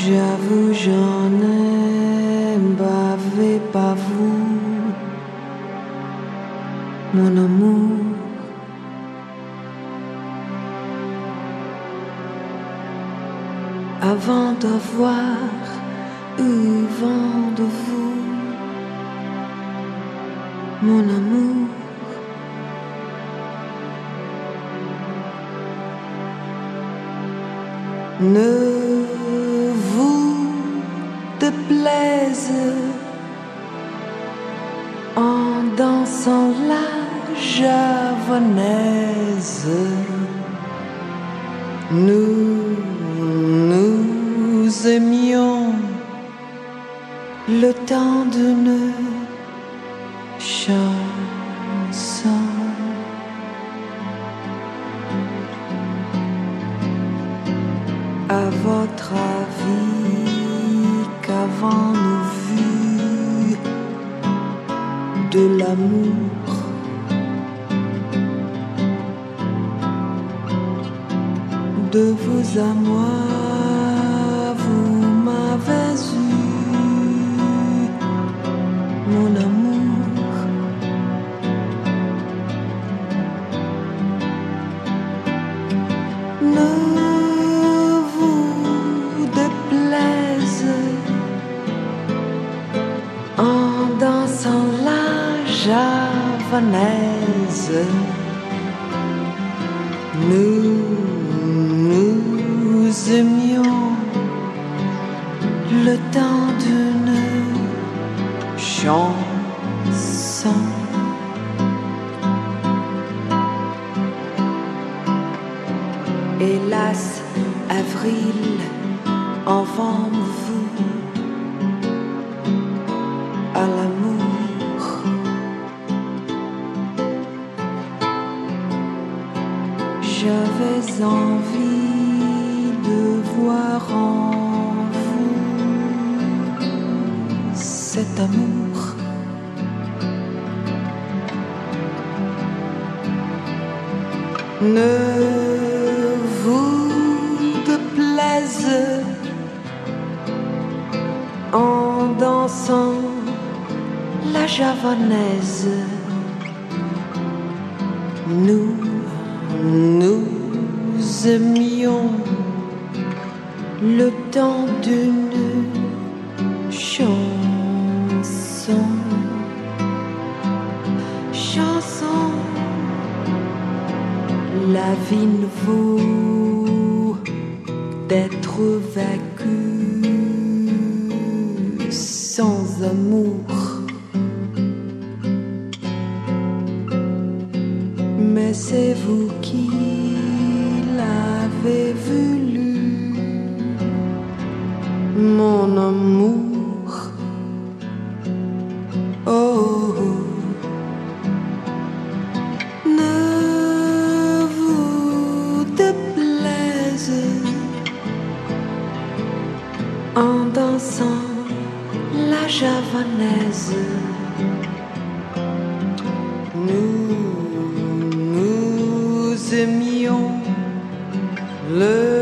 J'avoue, j'en ai bavé, pas vous, mon amour. Avant d'avoir eu vent de vous, mon amour. Ne vous déplaise en dansant la javanaise. Nous aimions le temps d'une chanson. À votre avis, qu'avons-nous vu de l'amour? De vous à moi, vous m'avez eu, mon amour. Ne vous déplaise en dansant la javanaise. Nous aimions le temps d'une chanson. Hélas, avril, envends-vous à l'amour. J'avais envie de voir en vous cet amour. Ne vous déplaise en dansant la javanaise. Nous aimions le temps d'une chanson. Chanson. La vie ne vaut d'être vécue sans amour. Mais c'est vous qui l'avez voulu, mon amour. Oh, ne vous déplaise en dansant la javanaise. Nous aimions le